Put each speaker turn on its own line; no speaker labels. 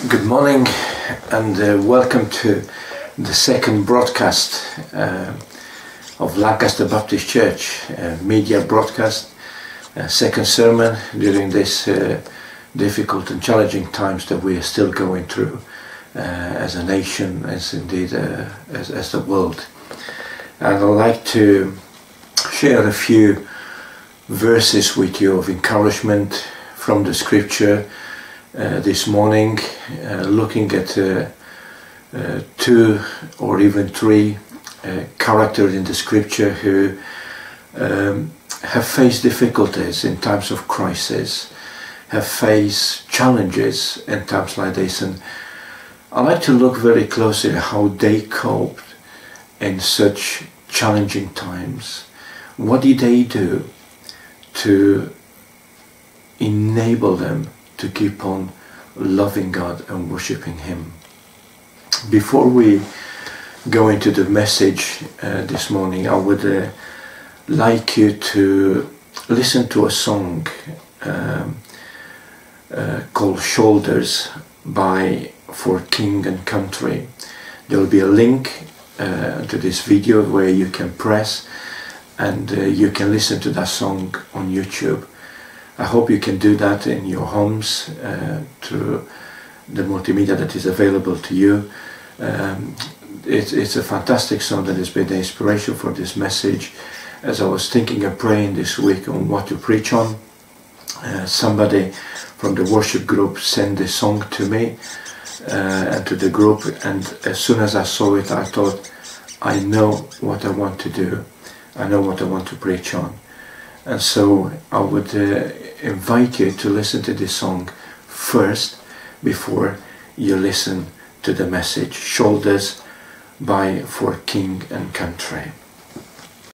Good morning and welcome to the second broadcast of Lancaster Baptist Church media broadcast, second sermon during this difficult and challenging times that we are still going through as a nation, as indeed as the world. And I'd like to share a few verses with you of encouragement from the scripture this morning, looking at two or even three characters in the scripture who have faced difficulties in times of crisis, have faced challenges in times like this, and I like to look very closely at how they coped in such challenging times. What did they do to enable them to keep on loving God and worshiping Him? Before we go into the message this morning, I would like you to listen to a song called Shoulders by For King and Country. There will be a link to this video where you can press and you can listen to that song on YouTube. I hope you can do that in your homes through the multimedia that is available to you. It's a fantastic song that has been the inspiration for this message. As I was thinking and praying this week on what to preach on, somebody from the worship group sent this song to me and to the group, and as soon as I saw it, I thought, I know what I want to do. I know what I want to preach on. And so I would invite you to listen to this song first before you listen to the message. Shoulders by For King and Country.